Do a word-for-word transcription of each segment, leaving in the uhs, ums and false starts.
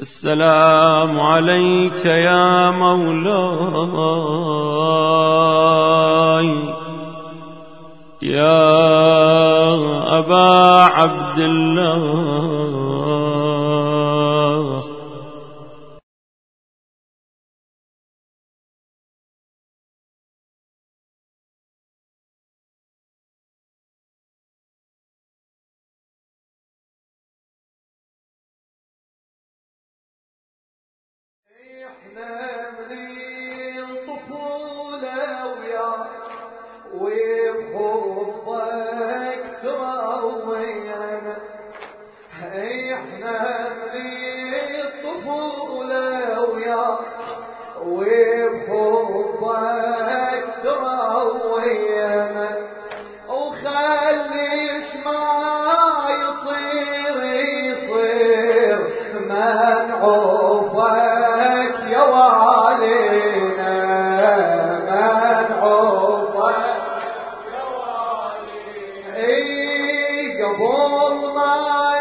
السلام عليك يا مولاي يا أبا عبد الله. احنا من الطفولة وياك وبحبك تروينا، احنا من الطفولة وياك وبحبك تروينا، وخليش ما يصير يصير منعوفك يا والينا، منعوفك يا والينا. اي قبل ما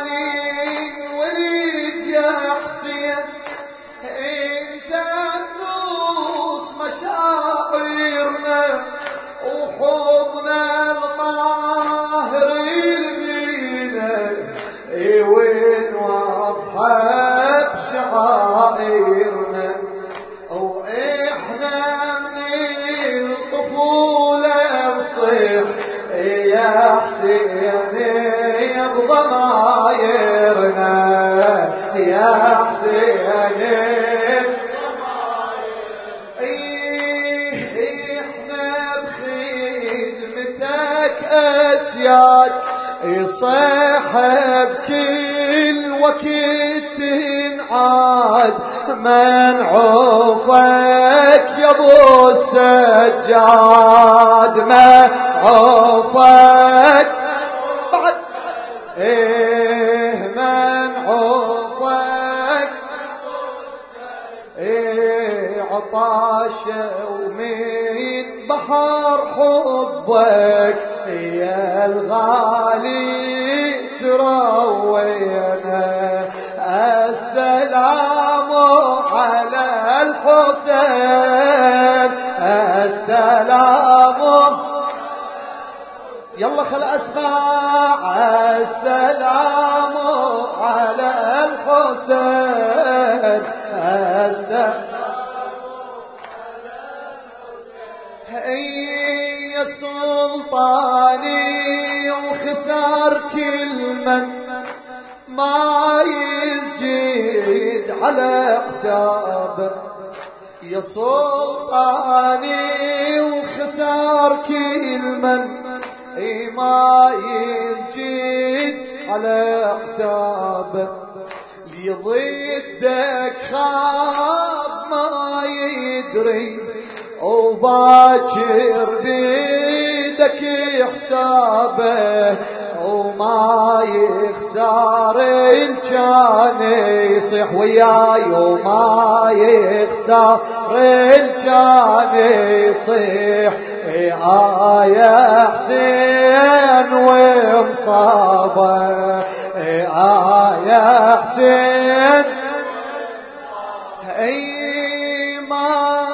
ننولد يا حسين انت تنوص مشاعرنا وحضنا الطاهر المينا، اي وين واضحه بشعائرنا، واحنا من الطفوله نصيح يا حسين بضمايرنا، يا حسين اسياد يصيح بكل وقت تنعاد، منعوفك يا ابو السجاد، منعوفك بعد ايه منعوفك ايه عطاشه ومن بحر حبك يا الغالي تروينا. السلام على الحسين، السلام يلا خل اسمع، السلام على الحسين، السلام يا سلطاني وخسار كل من ما يسجد على اقتابه، يا سلطاني وخسار كل من ما يسجد على اقتابه، لي ضدك خاب ما يدري وباكر بيدك حسابه، وما يخسر الجان يصيح وياي، وما يخسر الجان يصيح آه يا حسين ومصابه، آه يا حسين اي ما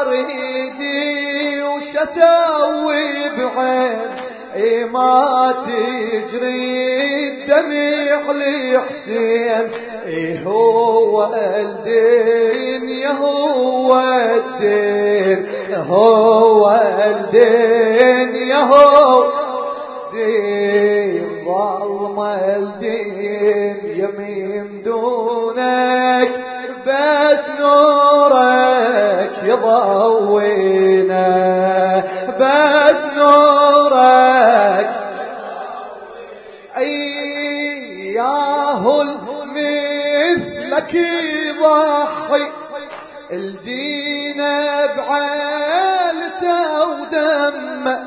ريدي وش اسوي بعين ما تجري الدمع لحسين، هو الدين يا هو الدين، هو الدين يا هو الدين، ظلم الدين يمين دونك بس نورك يضوينا، بس نورك اي ياهو مثلك يضحي الدين بعيلته ودمه،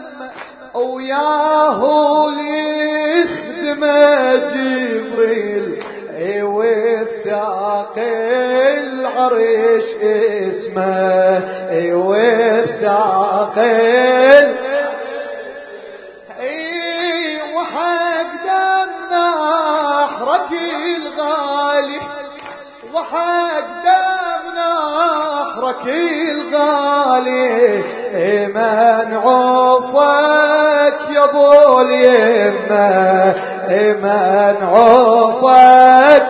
وياهو يخدم جبريل وبساق العرش اسمه، وبساق وحق دم نحرك الغالي، حق دم نحرك الغالي من عوفك يا ابو اليمه من عوفك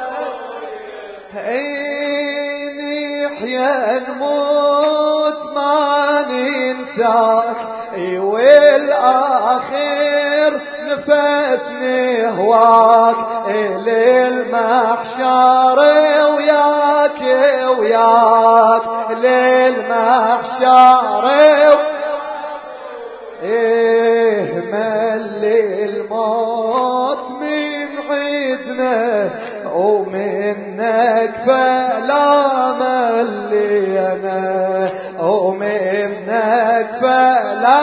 نحيا نموت ما ننساك والآخر نفس نهواك للمحشر وياك وياك للمحشر إيه ملي الموت من عدنا ومنك فلا ملينا ومنك فلا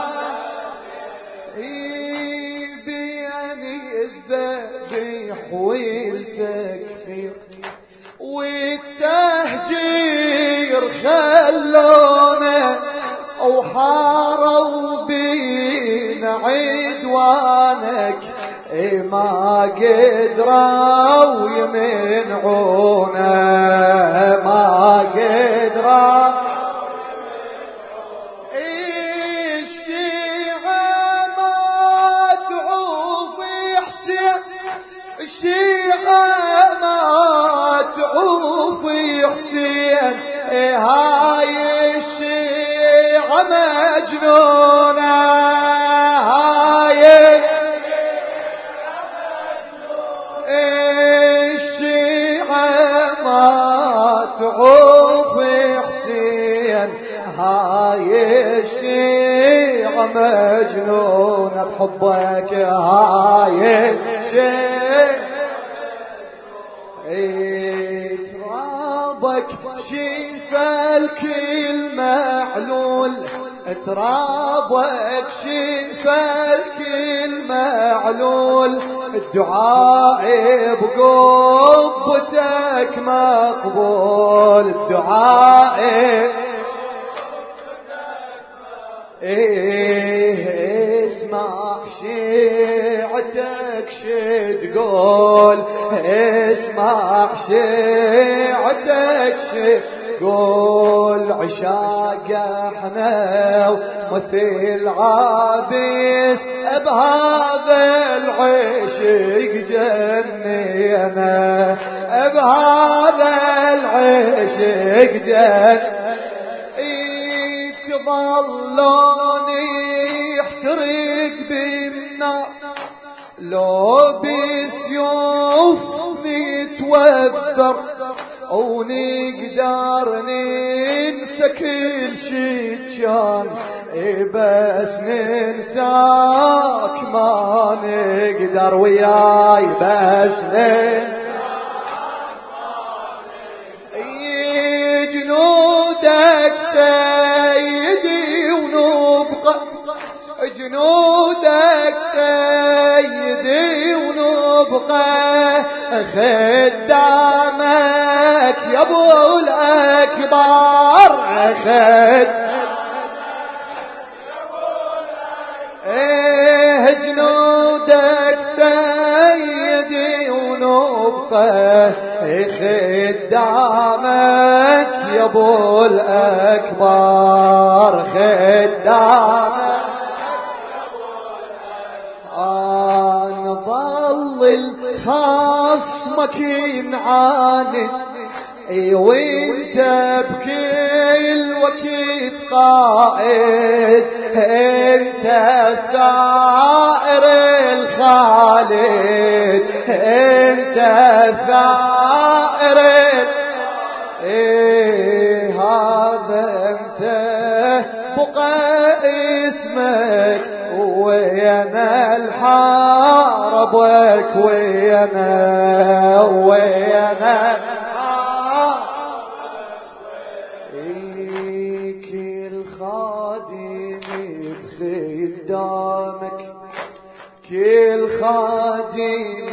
بيني الذبح والتكفير والتهجير خلونا وحاروا بينا عدوانك ما قدروا يمنعونا ما قدروا الشيعة ما تعوف حسين الشيعة ما تعوف حسين هاي الشيعة مجنونة هاي تعوف حسين هاي الشيعة مجنونة بحبك هاي الشيعة ترابك شيف الكل معلول ترابك شيف الكل معلول الدعاء بقبتك مقبول الدعاء ايه اسمع شيعتك شتقول اسمع شيعتك شتقول عشاق احنا ومثل عابس بهذا العشق جنينا بهذا العشق جن تظلون يحترق بالنار لو بسيوف نتوذر ونقدر ننسى كل شي كان بس ننساك ما نقدر وياي بس ننساك جنودك سيدي ونبقى جنودك سيدي ونبقى خدامك يا ابو الاكبر خد ايه جنودك سيدي ونبقى خدامك يا ابو الاكبر خدامك نظل خصمك ينعاند وانت بكل وقت قائد انت الثائر الخالد انت الثائر ايه هذا انت بقى اسمك ويانا الحاربك ويانا ويانا كل خادم بخدامك كل خادم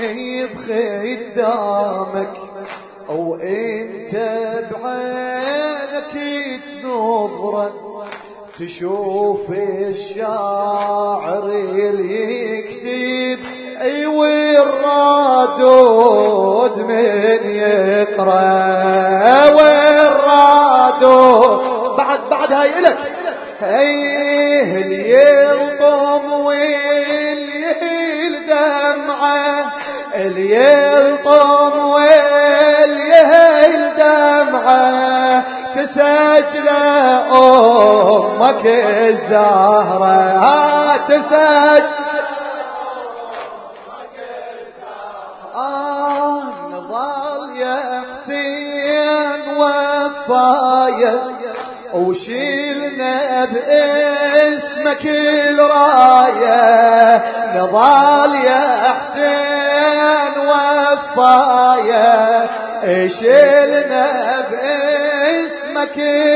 بخدامك وانت بعينك تنظره تشوف الشاعر اللي يكتب اي والرادود من يقرأ والرادود بعد بعد هاي إلك ايه اللي يلطم واللي الدمعة اللي يلطم واللي الدمعة تسجل أمك الزهرة تسجل آه نظل يا حسين وفايا وشيلنا باسمك الراية نضال يا حسين وفايا شيلنا باسمك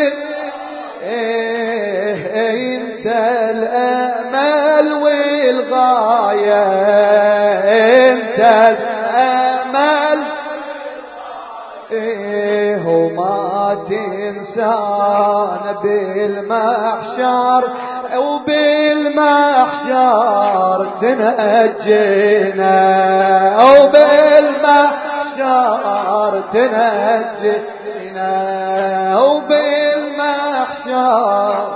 إيه انت الامل والغاية انت الامل إيه وما تنسانا بالمحشر وبالمحشر تنجينا وبالمحشر تنجينا وبالمحشر.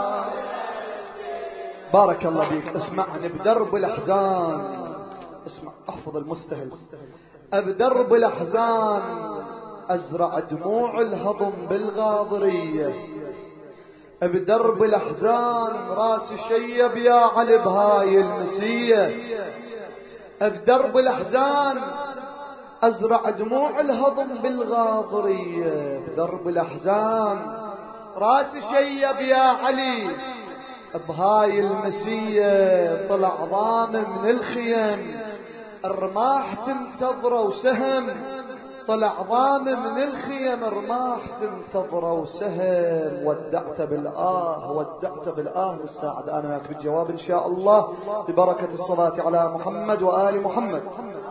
بارك الله فيك. اسمعني بدرب الأحزان، اسمع احفظ المستهل. بدرب الأحزان أزرع دموع الهضم بالغاضرية، بدرب الأحزان راسي شيب يا علي بهاي المسية، بدرب الأحزان أزرع دموع الهضم بالغاضرية، بدرب الأحزان راسي شيب يا علي بهاي المسية. طلع ضام من الخيم الرماح تنتظره وسهم، طلع ضام من الخيم رماح تنتظره وسهم. ودعت بالآه ودعت بالآه للساعد أنا وياك بالجواب إن شاء الله ببركة الصلاة على محمد وآل محمد.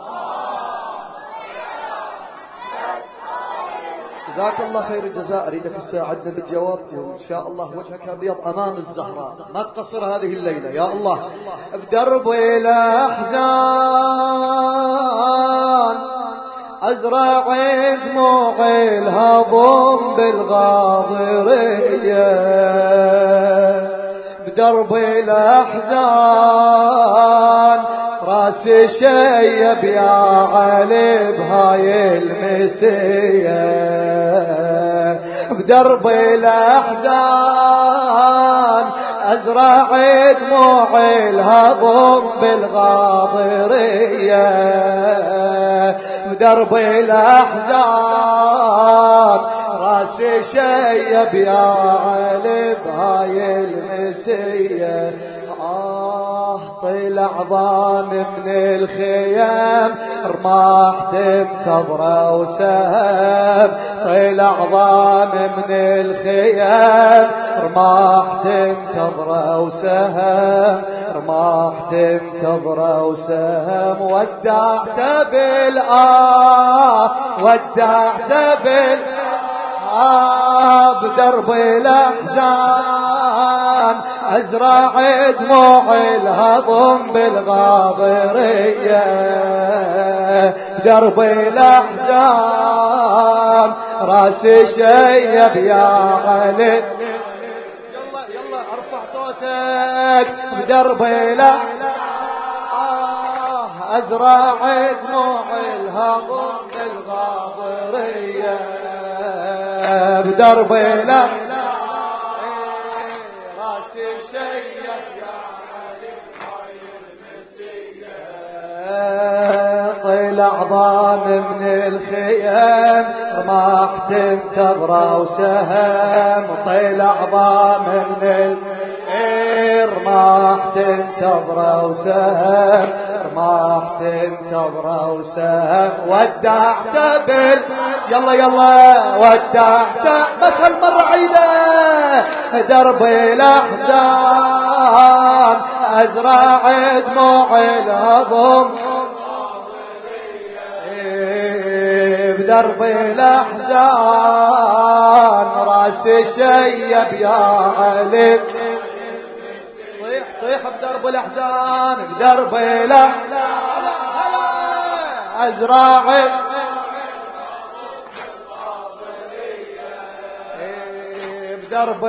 جزاك الله خير الجزاء. أريدك تساعدنا بالجواب إن شاء الله. وجهك أبيض أمام الزهراء، ما تقصر هذه الليلة يا الله. بدرب الأحزان أزرع دموع الهضم بالغاضرية، بدرب الأحزان راسي شيب يا علي بهاي المسية، بدرب الأحزان أزرع دموع الهضم بالغاضرية، بدرب الأحزان راسي شيب يا علي بهاي المسية. آه طلع ضام من الخيام رماح تنتظره وسهم، طلع ضام من الخيام رماح تنتظره وسهم، رماح تنتظره وسهم. ودعت بالآه ودعت بالآه بدرب الأحزان أزرع دموع الهضم بالغاضرية، بدرب الأحزان راسي شيب يا علي. يلا يلا ارفع صوتك. بدرب الأحزان أزرع دموع الهضم بالغاضرية، بدرب الأحزان طلع ضام من الخيام رماح تنتظره وسهم، طلع ضام من الرماح تنتظره وسهم، رماح تنتظره وسهم. ودعت بال يلا يلا ودعت بس هالمرة عيدة درب الأحزان أزرع دموع الهضم بدرب الأحزان راسي شيب يا علي. صيح صيح بدرب الأحزان بدرب الأحزان أزراعي بدرب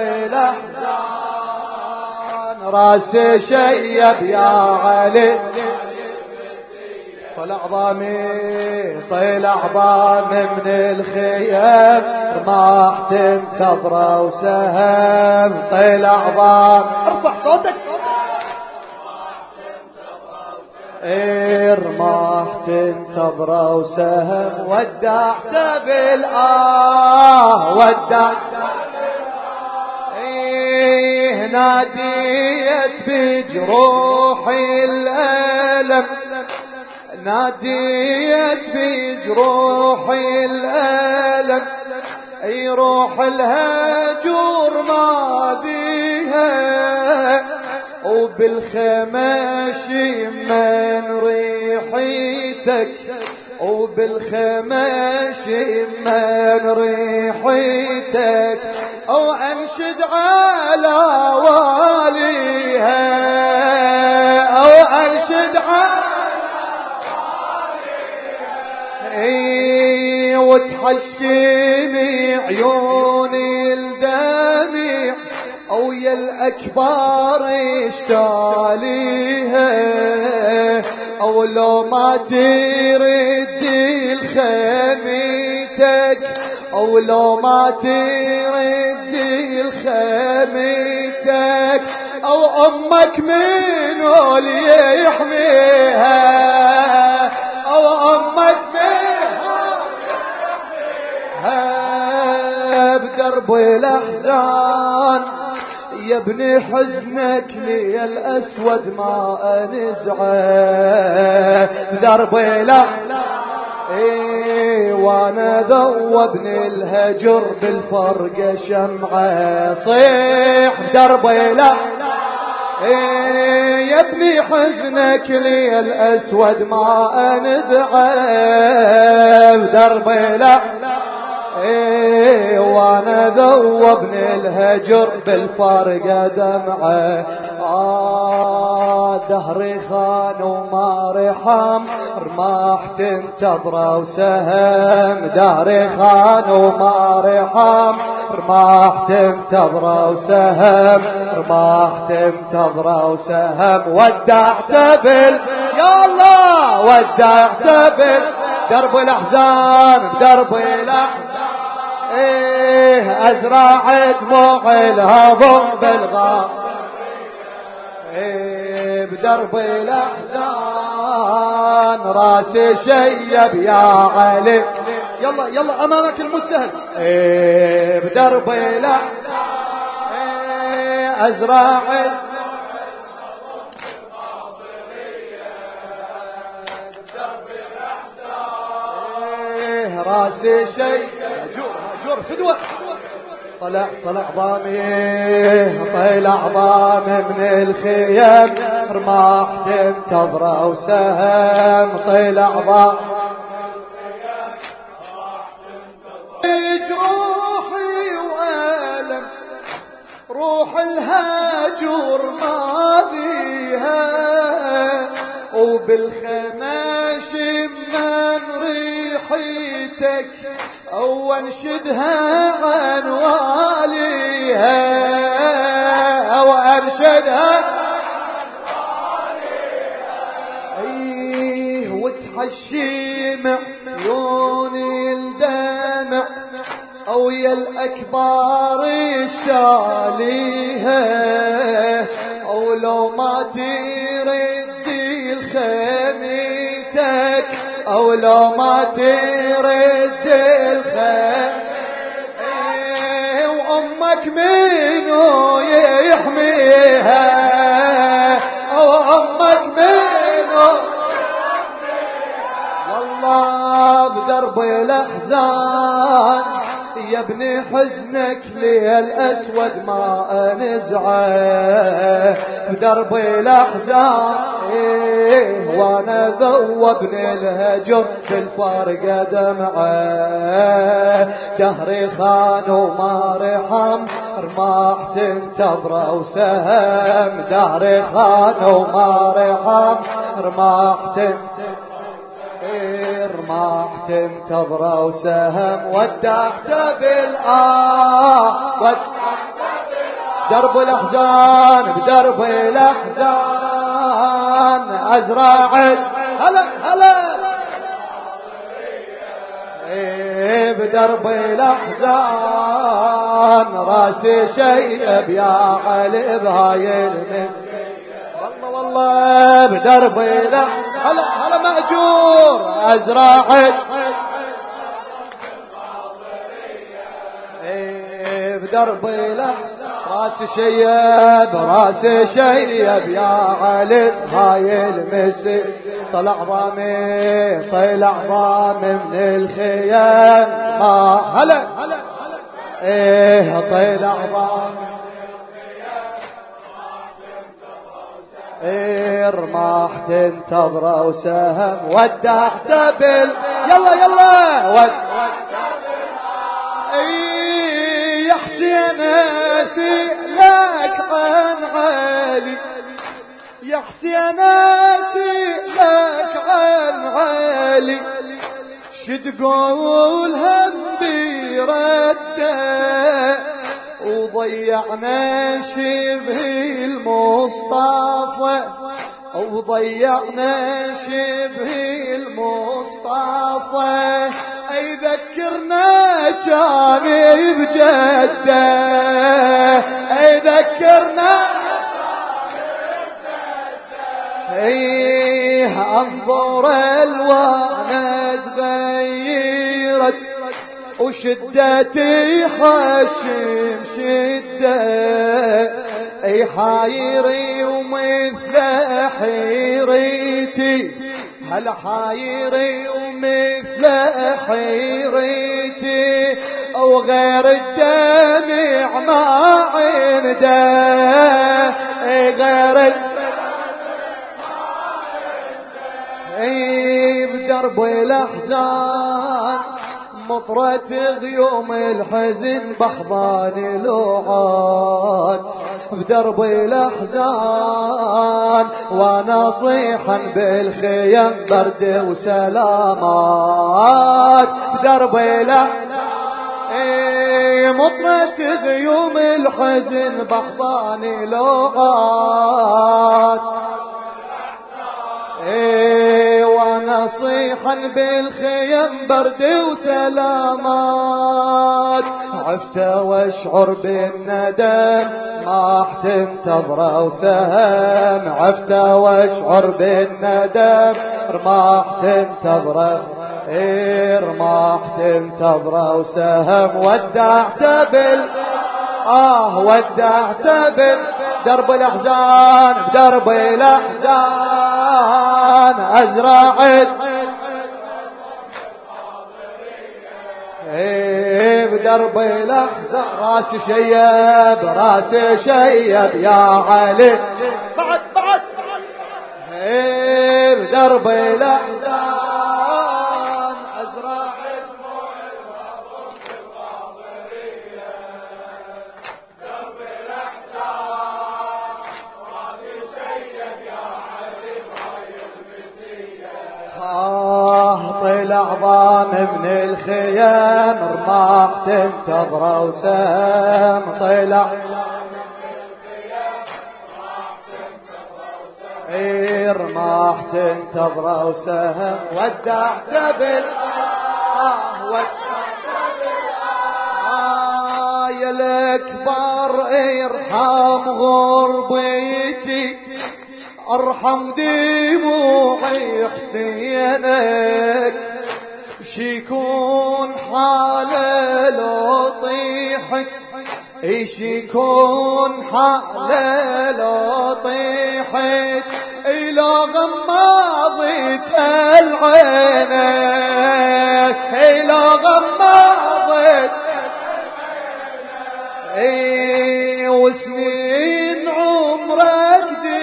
الأحزان راسي شيب يا علي طلع ضامي طلع ضامي من الخيام رماح تنتظره وسهم طلع ضام ارفع صوتك رماح تنتظره وسهم ودعته بالآه ودعته ايه ناديت بجروحي الألم ناديت بجروحي الألم اي روح الهجور ما بيها وبالخماش من ريحتك وبالخماش من ريحتك او انشد على واليها او انشد على اي وتحشمي عيوني الدمع او يا الاكبر اشتاليها او لو ما تردي الخميتك او لو ما تردي الخميتك او امك منو اللي يحميها او امك بدرب الأحزان يا ابني حزنك لي الأسود ما أنزعه بدرب الأحزان ايه وانا ذوبني الهجر بالفرقة شمعة صيح بدرب الأحزان ايه يا ابني حزنك لي الأسود ما أنزعه بدرب الأحزان ايه وانا ذوبني الهجر بالفرقة دمعه آه دهري خان وما رحم رماح تنتظره وسهم دهري خان وما رحم رماح تنتظره وسهم رماح تنتظره وسهم ودعته بال يا الله ودعته بال درب الأحزان درب الأحزان ايه ازرع دموع الهضم بالغار ايه بدرب الاحزان راسي شيب يا علي يلا يلا امامك المستهل ايه بدرب الاحزان ايه ازرع ايه راسي شيب مأجور فدوة طلع طلع ضامي طلع ضامي من الخيام رماح تنتظره وسهم طلع ضامي جروحي وألم روح الهاجر ماضيها وبالخماش من ريحتك أو أنشدها عن واليها أو أنشدها عن واليها أيه وتحشم عيوني الدمع أو يا الأكبر اشتاليها أو لو ما تردي الخميتك أو لو ما ترد الخير ايه وأمك منو يحميها أو أمك منو والله بدرب الأحزان يا ابني حزنك لي الأسود ما أنزعه بدرب الأحزان إيه وانا ذوبني الهجر بالفارقة دمعه دهري خان وما رحم رماح تنتظره وسهم دهري خان وما رحم رماح تنتظره رماح تنتظره وسهم ودعت بالآه درب الأحزان بدرب الأحزان أزرع هلا هلا بدرب الأحزان راسي شيب يا علي بهاي المثل والله والله بدرب الأحزان هلا هلا مأجور أزرع بدرب الأحزان راسي شيب راسي شيب يا علي هاي المسي طلع ضامي طلع ضامي من الخيام ما هلا ايه طلع ضامي ايه رماح تنتظره وسهم ودعت بال يلا يلا ودعت ايه يا حسين اسئلك عن علي يا حسين اسئلك عن علي شتقول هم بيرده وضيعنا شبه المصطفى وضيعنا شبه المصطفى اي ذكرنا كان بجده اي ذكرنا ايه انظر الوانه تغيرت وشدتي حشم شده اي حايري ومثل حيريتي هل حايري ومثل حيريتي وغير الدمع ما عنده اي غير اي بدرب الاحزان مطرة غيوم الحزن بحضان لوعات بدرب الاحزان وانا صيحا بالخيم برد وسلامات بدرب الاحزان اي مطرة غيوم الحزن بحضان لوعات ايه وانا صيحا بالخيم برد وسلامات عفت واشعر بالندم ما تنتظره وسهم عفت واشعر بالندم رماح تنتظره ايه رماح تنتظره وسهم ودعت بال آه ودعت بال درب الأحزان بدرب الأحزان أزرع ايه بدرب الأحزان راسي شيب راسي شيب يا علي بعد بعد ايه بدرب الأحزان أزرع طلع ضام من الخيام رماح تنتظره وسام طلع اي رماح تنتظره وسام ودعت بال آه ودعت بال آه يا الأكبر ارحم غربتي ارحم دموعي حسينك شيكون حاله لو طيحت ايش يكون حاله لو طيحت اي لو غمضت العينك اي لو غمضت اي وسنين عمرك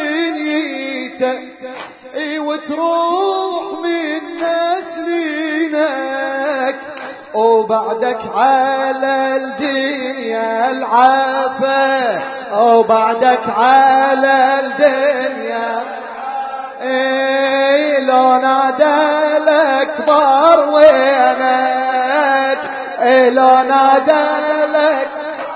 اي وتروح من سنينك وبعدك على الدنيا العافية وبعدك على الدنيا اي لو نادى لك الأكبر وينك لو نادلك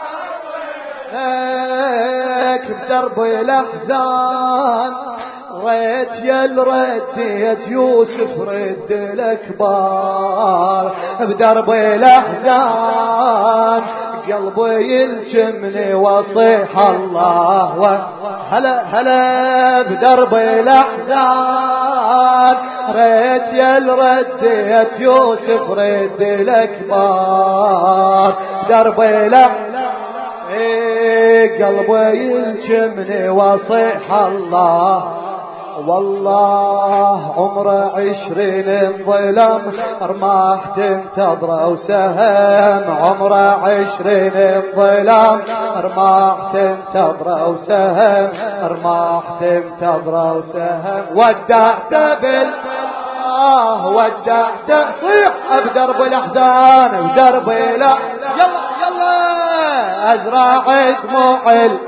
بدرب الأحزان ريت يل رديت يوسف رد الأكبر بدرب الأحزان قلبي يلجمني وصيح الله هلا هلا بدرب الأحزان ريت يل رديت يوسف رد الأكبر بدرب الأحزان قلبي يلجمني وصيح الله والله عمره عشرين انظلم رماح تنتظره وسهم عمره عشرين انظلم رماح تنتظره وسهم رماح تنتظره وسهم ودعته بالله ودعته صيح بدرب الأحزان بدرب لا يلا يلا أزرع دموع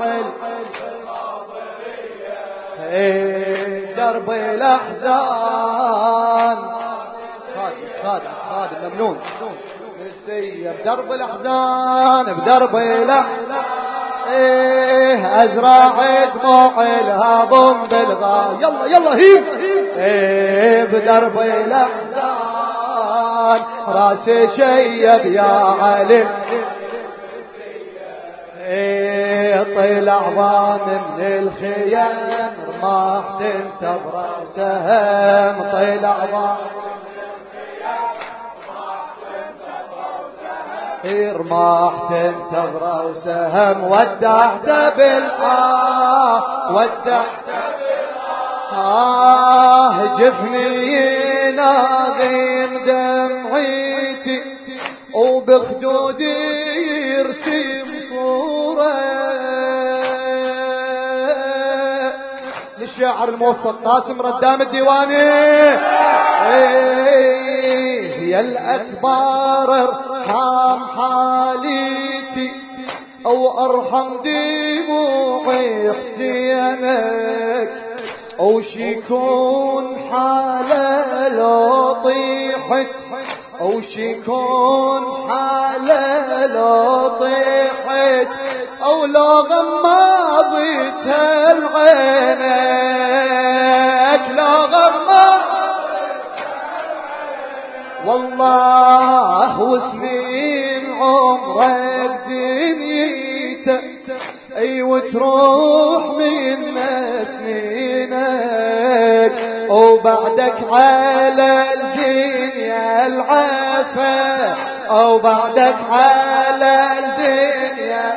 درب الأحزان خادم خادم خادم ممنون السيب درب الأحزان بدرب الأحزان إيه أزرع دموع الهضم بالغا يلا يلا هي إيه بدرب الأحزان راسي شيب يا علي طلع ضام من الخيام رماح تنتظره وسهم طلع ضام رماح تنتظره وسهم ودعته بالآه ودعته بالآه جفني ناغم دمعيتي وبخدودي يرسم صورة للشاعر الموفق قاسم ردام الديواني يا الأكبر ارحم حاليتي أو أرحم دموعي حسينك أو شيكون حالة لو طيحت أو شيكون حالة لو طيحت أو لو غمضت العينك لو غمضت والله وسنين عمرك دنيتك اي وتروح منا سنينك وبعدك على الدنيا العافى او بعدك على الدنيا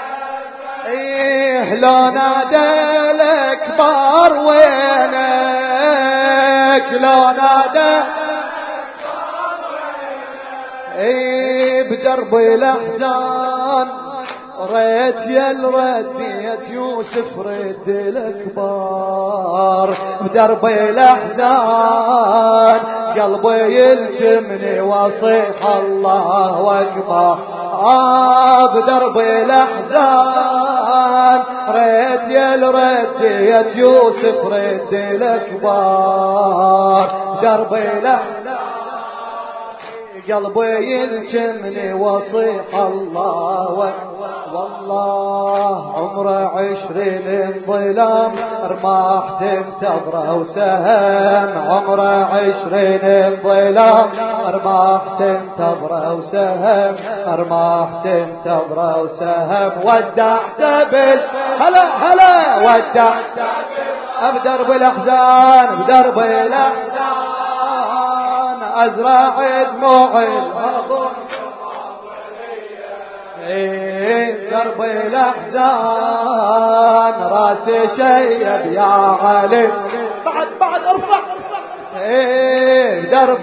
ايه لو نادى الأكبر وينك لو نادى ايه بدرب الأحزان ريت يل رديت يوسف رد الأكبر بدرب الأحزان قلبي يلجمني وصيح الله أكبر آه بدرب الأحزان ريت يل رديت يوسف رد الأكبر بدرب الأحزان قلبي يلجمني وصيح الله والله عمره عشرين ظلام رماح تنتظره وسهم عمره عشرين ظلام رماح تنتظره وسهم رماح تنتظره وسهم ودعته بال هلا هلا ودعته بدرب الأحزان بدرب الأحزان أزرع دموع الهضم ايه درب الأحزان راسي شيب يا علي بعد بعد ارفع ايه درب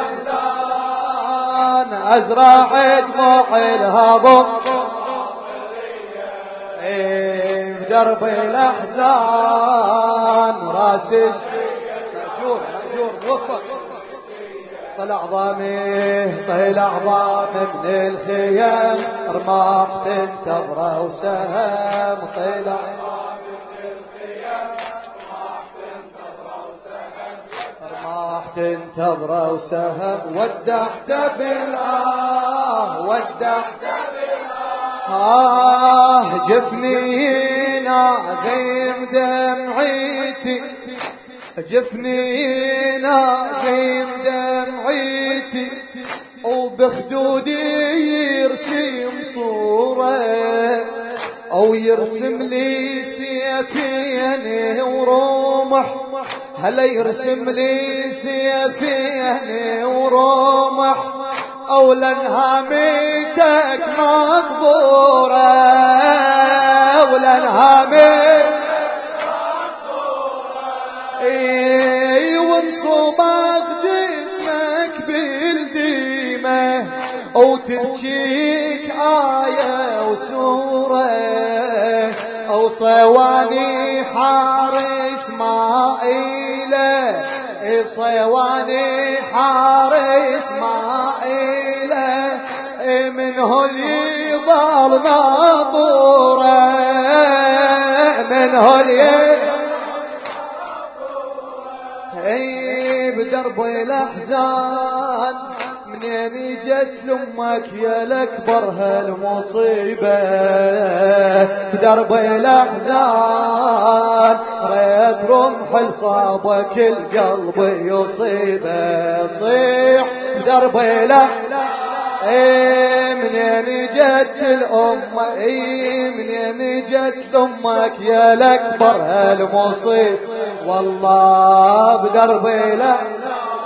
الأحزان أزرع دموع الهضم ايه درب الأحزان راسي مأجور مأجور موفق طلع ضامي طلع ضامي من الخيام رماح تنتظره وسهم طلع رماح تنتظره وسهم ودعت بالآه ودعت بالآه آه جفنينا غيم دمعيتي جفنينا غيم دمعيتي وبخدودي يرسم صورة أو يرسم لي سيفين ورمح هلا يرسم لي سيفين ورمح أو لنهامتك مقبورة أو لنهامتك مقبورة اي وانصبغ جسمك بالديمة أو تبكيك آية وسورة أو صواني حار إسماعيلة صواني حار إسماعيلة منه اللي ظل ناظورة منه اللي اي بدرب الأحزان منين جت لامك يا الاكبر هالمصيبه بدرب الاحزان ريت رمح لصابك القلب يصيبه صيح بدرب الاحزان اي منين جت الام اي منين جت لامك يا الاكبر هالمصيبه والله بدرب الاحزان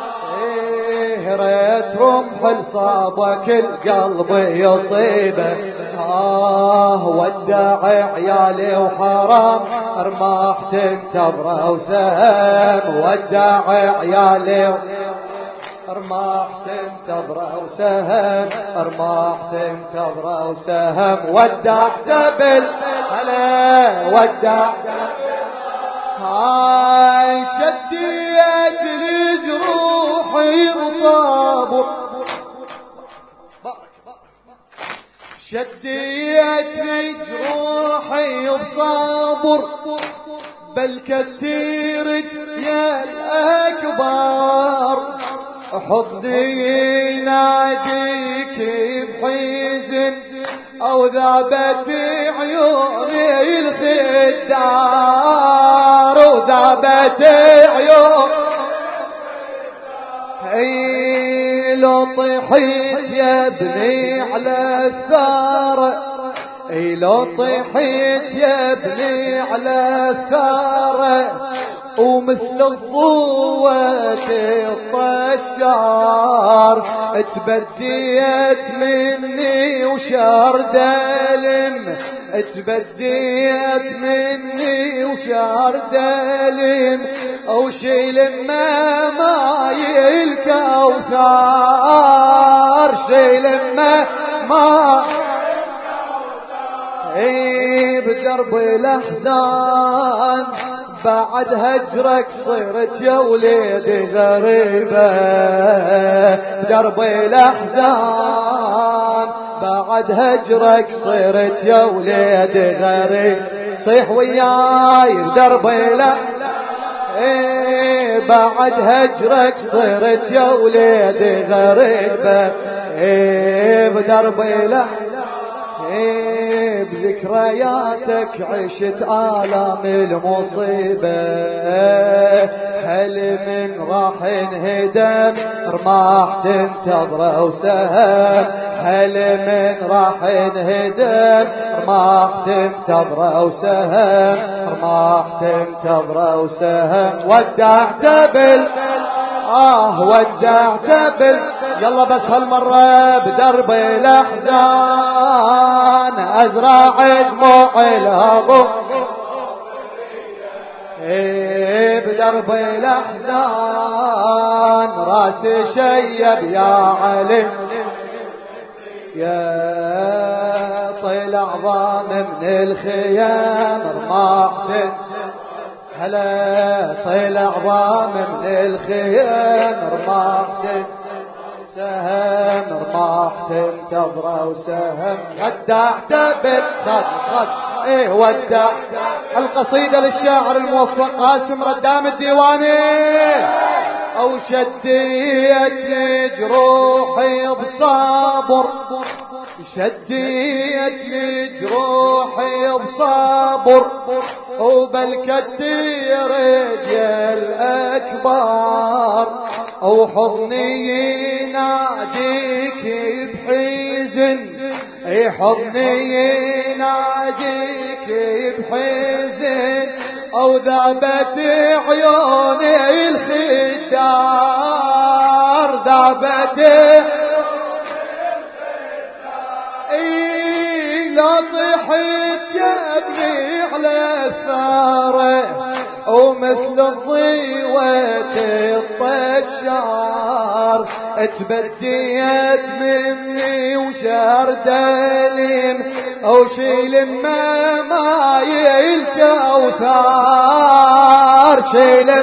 ريت رمح لصابك القلب يصيبه آه ودع عيالي وحرام رماح تنتظره وسهم ودع عيالي رماح تنتظره وسهم رماح تنتظره وسهم ودع دبل هلا ودع هاي شديت لجروحي بصابر شديت لجروحي بصابر بل كثيرت يا الأكبر حضني يناديك بحزن أو ذابت عيوني الخدار وذابت عيون اي لو طيحت يا ابني على الثار اي لو طيحت يا ابني على الثار ومثل الضوة الطشار تبديت مني وشارد ألم تبديت مني وشارد ألم او شيل ما ماي الكوثر شيل ما ما اي بدرب الاحزان بعد هجرك صرت يا وليدي غريبة بدرب الأحزان بعد هجرك صرت يا وليدي غريب صيح وياي بدرب الأحزان ايه بعد هجرك صرت يا وليدي غريبة ايه بدرب الأحزان ايه بذكرياتك عشت آلام المصيبة هل من راح انهدم رماح تنتظره وسهم هل من راح انهدم رماح تنتظره وسهم رماح تنتظره وسهم ودعت بال آه ودعت بال يلا بس هالمرة بدرب الأحزان أزرع دموع الهضم إيه بدرب الأحزان راسي شيب يا علي يا طيل عظام من الخيام رماح هلا طيل عظام من الخيام رماح سهم رماح تنتظره وسهم ودعت بالخد خد ايه ودعت القصيدة للشاعر الموفق قاسم ردام الديواني. او شديت جروحي بصبر، شديت جروحي بصبر، وبالكتير رجل اكبر، او حضني يناديك بحزن، اي حضني يناديك بحزن، او ذابت عيوني الخدار، ذابت اي لا طحت يا ابني على الثاره، ومثل الضيوة الطشار، اتبديت مني وشردلم، او شيل ما ماي الكوثر، شيل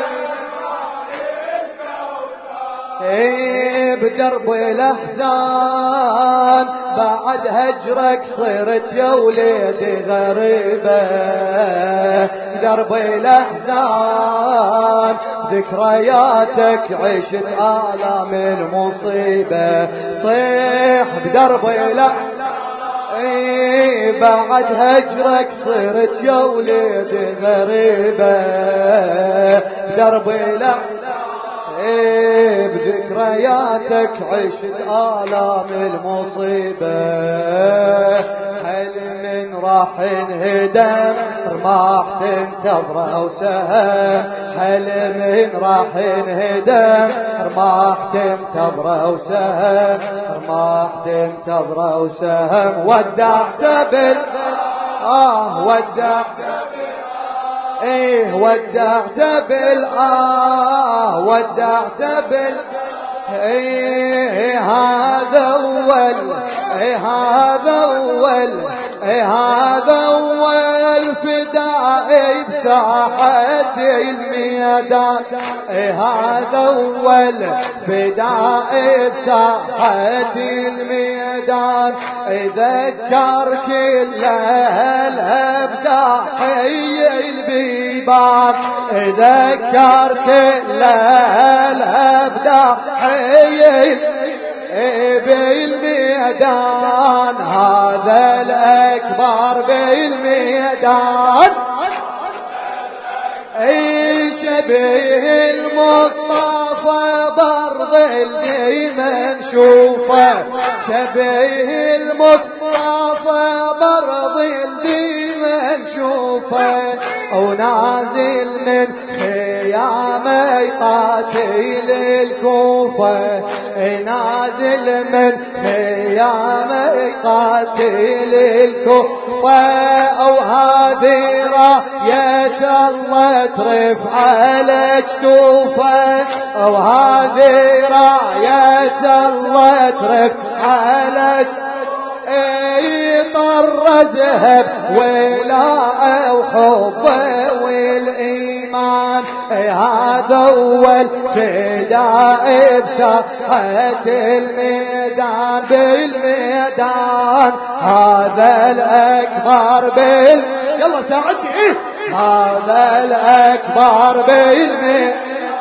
ايه بدرب الاحزان، بعد هجرك صرت يا وليدي غريبة، درب الاحزان ذكرياتك عشت آلام المصيبة، صيح بدرب الاحزان، ايه بعد هجرك صرت يا وليدي غريبة، درب الاحزان ايه بذكرياتك عشت آلام المصيبة، حلم راح انهدم رماح تنتظره وسهم، حلم راح انهدم رماح تنتظره وسهم، رماح تنتظره وسهم، ودعت بال آه ودعت ايه ودعت بالآه، ودعت بال ايه هذا اول، ايه هذا اول، ايه هذا اول فدائي بساحة الميدان، ايه هذا اول فدائي بساحة الميدان، ذكر كل الابداع حي البيبان، ذكر كل الابداع حي بالميدان، هذا الأكبر بالميدان، اي شبيه المصطفى برض اللي منشوفه، شبيه المصطفى برض اللي منشوفه، ونازل من خيامه يقاتل الكوفة، نازل من خيامه يقاتل الكوفة، او هذه راية الله ترف على جتوفه، او هذه راية الله ترف على جتوفه، طر ذهب ولاء وحبه والايمان، هذا اول فداء بساحة الميدان، بالميدان هذا الاكبر بال يلا ساعدني ايه هذا الاكبر بالميدان،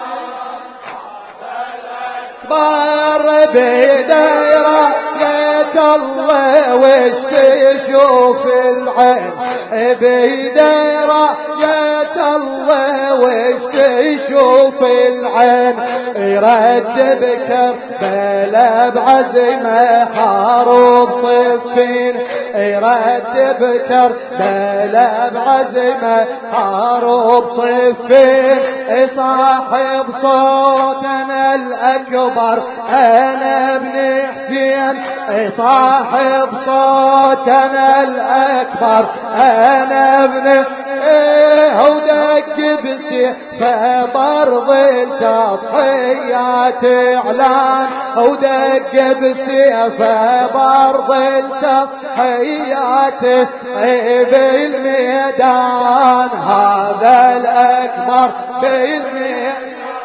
اكبر بديره الله وش تشوف العين، بيديره يا الله وش تشوف العين، يرد بكر بلا بعزمه حارب صفين، يرد بكر بلا بعزمه حارب صفين، صاحب صوتنا الاكبر انا ابن حسين، صاحب صوتنا الاكبر انا ابن ايه، ودق بسيفه برض التضحيات اعلان، ودق بسيفه برض التضحيات بالميدان، هذا الاكبر بالميدان،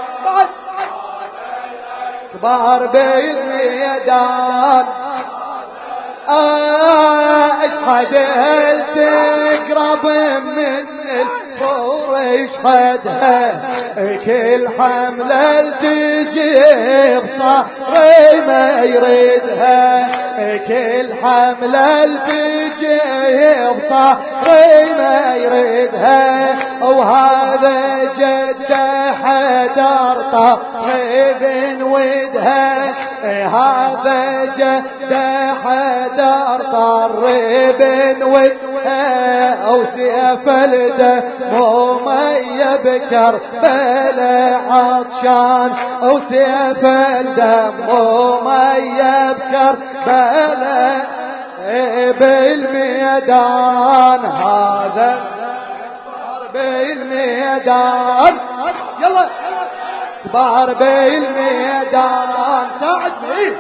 اكبر بالميدان، اشهد هل تقرب من الفور ويشهدها كل حملة التجيب صاحي ما يريدها كل حملة التجيب صاحي ما يريدها وهذا جده حدر طيب ودها هذا جده حدر طرب ودها وسيف الدم ما يبكر بلا عطشان وسيف الدم ما يبكر بلا بالميدان هذا بالميدان يلا كبار بالميدان ساعدني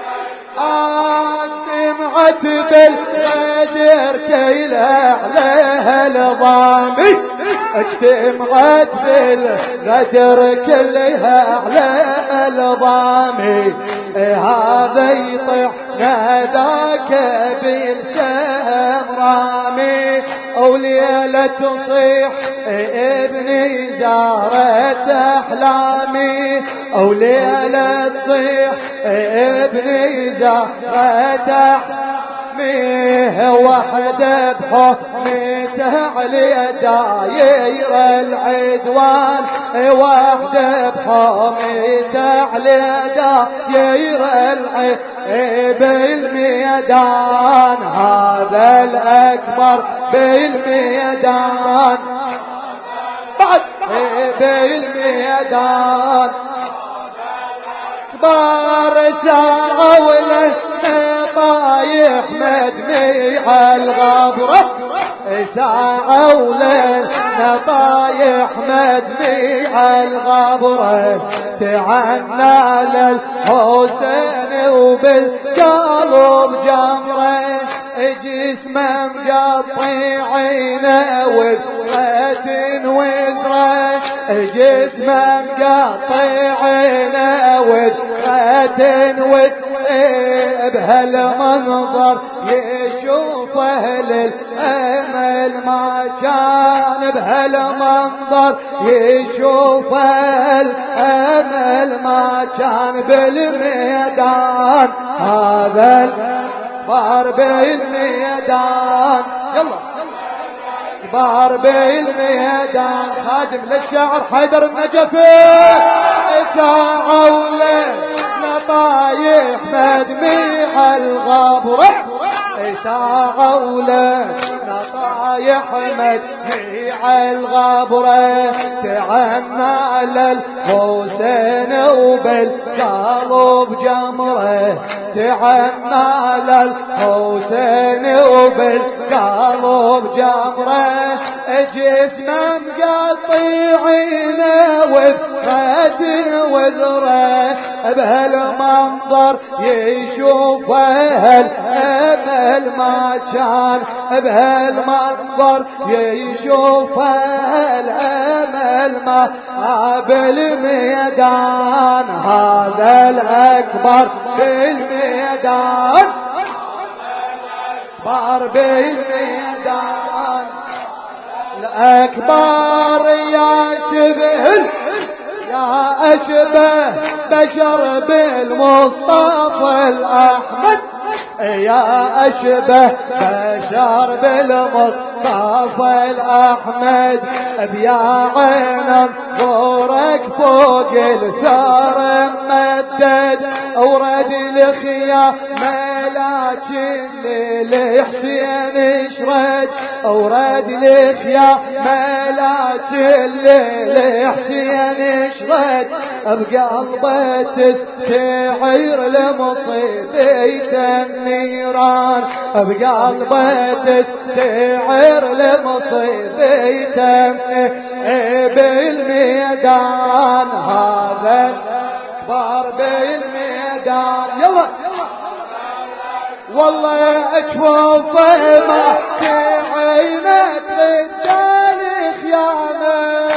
اجتمعت بالغدر كيله عليها الضامي اجتمعت بالغدر كلها على الضامي هذا يطيح ذاك بالسهم رامي وليلة تصيح ابني زارت احلامي وليلة تصيح ابني زارت احلامي وحده بحكمته علي داير العدوان وحده بحكمته علي داير العدوان بالميدان هذا الأكبر بالميدان بعد بالميدان كبار ساعة وله طايح مدمع الغبرة ساعة وليل طايح مدمع الغبرة تعنى للحسين وبالقلب جمرة جسمه مقطع عينه وذرة وذرة جسمه مقطع عينه وذرة وذرة بهالمنظر يشوف اهل الامل ما كان بهالمنظر يشوف اهل الامل ما كان بالميدان هذا الكبار بالميدان يلا كبار بالميدان خادم للشاعر حيدر النجفي ساعة وليل طايح مدمع الغبرة ساعة وليل طايح مدمع الغبرة تعنى للحسين وبالقلب جمرة تعنى للحسين وبالقلب جمرة جسمه مقطع عينه وذرة وذرة بهالمنظر يشوف الامل ما كان بهالمنظر يشوف الامل ما بالميدان هذا الاكبر بالميدان كبار بالميدان الأكبر يا شبه يا أشبه بشر بالمصطفى الأحمد يا أشبه بشر بالمصطفى الأحمد بيا عين نورك فوق الثار ممدد ورد الخيا ملاك الليل حسين شرد ورد الخيا ملاك الليل حسين شرد بقلبه تستعير لمصيبة النيران بقلبه تستعير لمصيبة بالميدان هذا الكبار بالميدان يلا والله اجفوفه ما تعينت رجال خيانه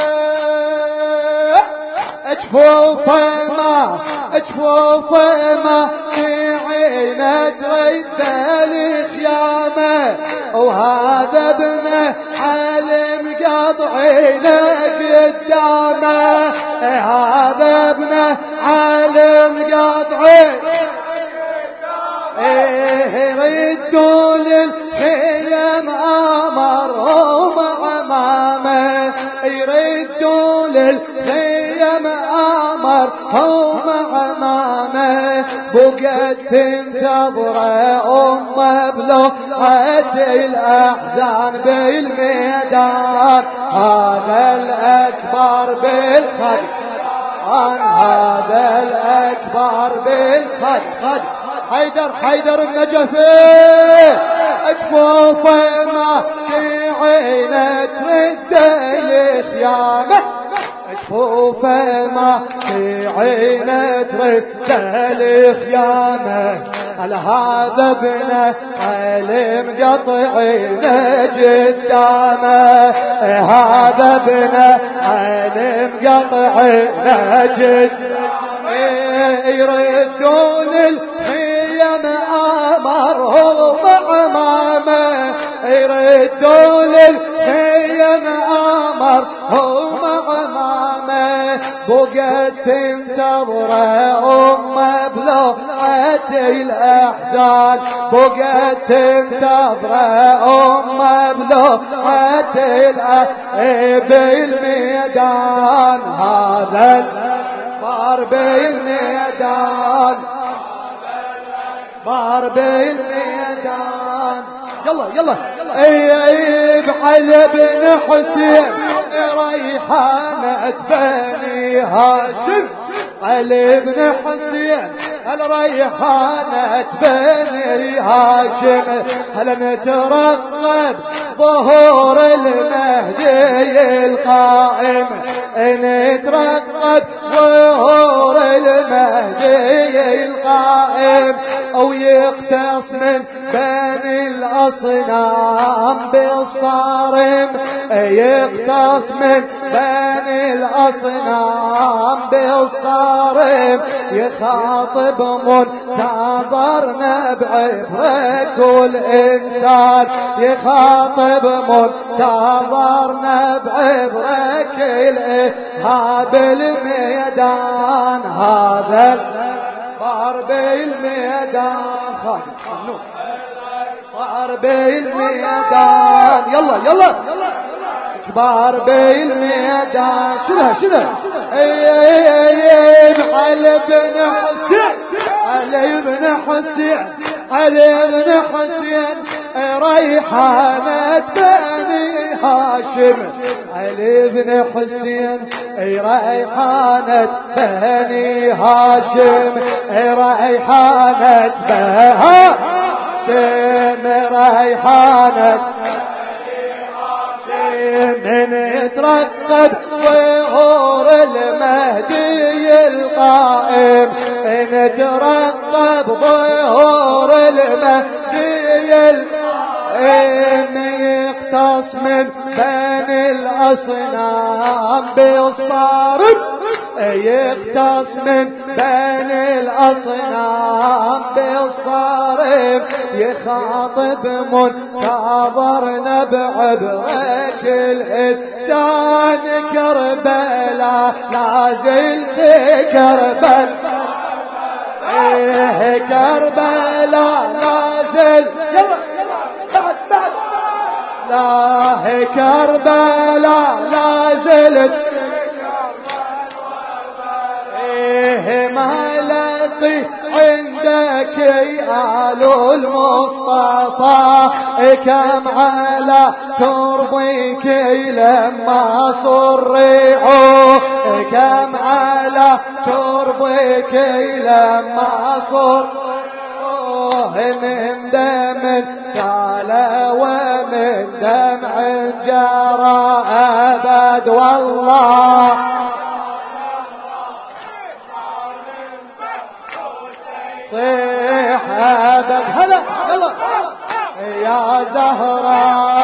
اجفوفه ما اجفوفه ما تعينت رجال خيانه وهذا ابنه حلم قال مقطعين قدامه هذا ابن علي مقطعين يردوا للخيم امرهم عمامه يردوا للخيم امرهم عمامه بقت تنتظره ام بلوعة الاحزان بالميدان هذا الاكبر بالخد هذا الاكبر بالخد حيدر حيدر النجفي اجفوفه ما في عينه ترد الخيامه جفوفه ما في عينه ترد الخيامه هذا ابن علي مقطعين قدامه هذا ابن علي مقطعين قدامه يردون الخيم امرهم عمامه يردوا للخيم امرهم عمامه بقت تنتظره ام بلوعة الاحزان بقت تنتظره ام بلوعة الاحزان بالميدان هذا بار بالميدان بار بالميدان يلا يلا اي علي بن حسين ريحانة بني هاشم علي بن حسين الريحانة بني هاشم هل نترقب ظهور المهدي القائم نترقب ظهور المهدي القائم او يقتص من بني الاصنام بالصارم يقتص من بني الاصنام بالصارم يخاطب منتظرنا بعبرة كل انسان يخاطب منتظرنا بعبرة كل هاب الميدان هذا بار بالميدان خالد بار بالميدان يلا يلا كبار بالميدان شذا شذا علي بن حسين علي بن حسين علي بن حسين ريحانة بني هاشم علي بن حسين ريحانة بني هاشم ريحانة بني هاشم ريحانة من يترقب ظهور المهدي القائم نترقب ظهور المهدي القائم يقتص من بني الاصنام بالصارم يقتص من بني الاصنام بالصارم يخاطب منتظرنا بعبرة كل انسان كربلاء لازل في كربلاء ايه كربلاء لازل يلا بعد بعد لا كربلاء لازلت ما لقي عندك آل المصطفى كم على ترضيك لما صرعوا كم على ترضيك لما صرعوا من دم سال ومن دمع جرى أبد والله صيح أبد هلا يلا يا زهراء